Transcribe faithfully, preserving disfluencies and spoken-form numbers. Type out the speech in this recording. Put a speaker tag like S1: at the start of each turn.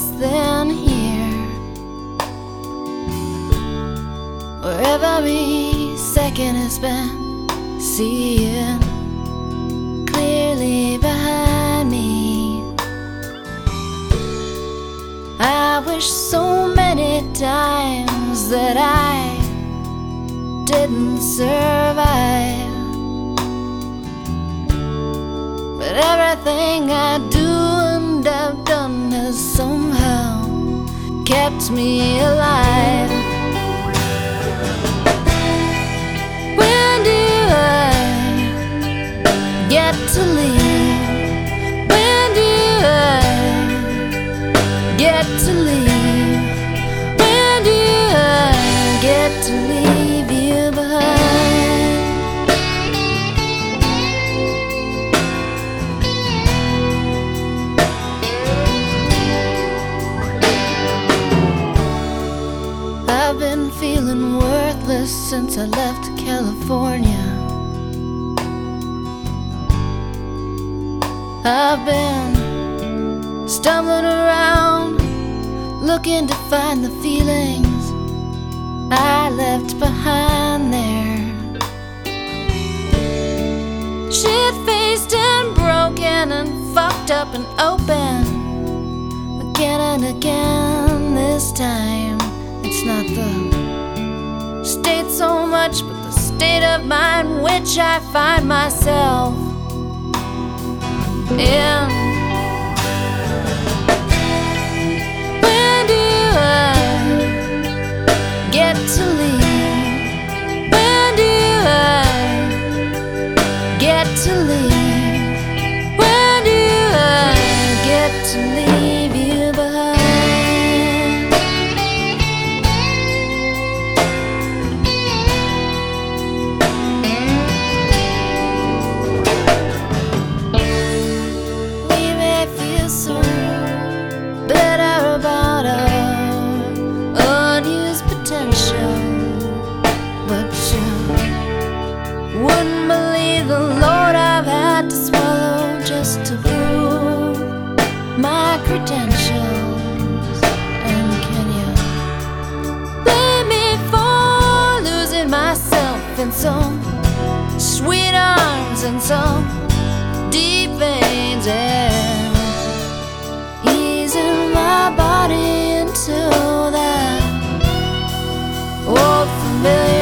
S1: less than here, where every second is spent seeing clearly behind me. I wish so many times that I didn't survive, but everything I do and have done has somehow kept me alive. When do I get to leave? When do I get to leave? When do I get to leave you behind? I've been feeling worthless since I left California. I've been stumbling around, looking to find the feelings I left behind there. Shit-faced and broken and fucked up and open, again and again. This time it's not the state so much, but the state of mind which I find myself in. When do I get to leave? When do I get to leave? When do I get to leave you behind? So better about our unused potential, but you wouldn't believe the load I've had to swallow just to prove my credentials. And can you blame me for losing myself in some sweet arms and some deep veins, and easing my body into that old familiar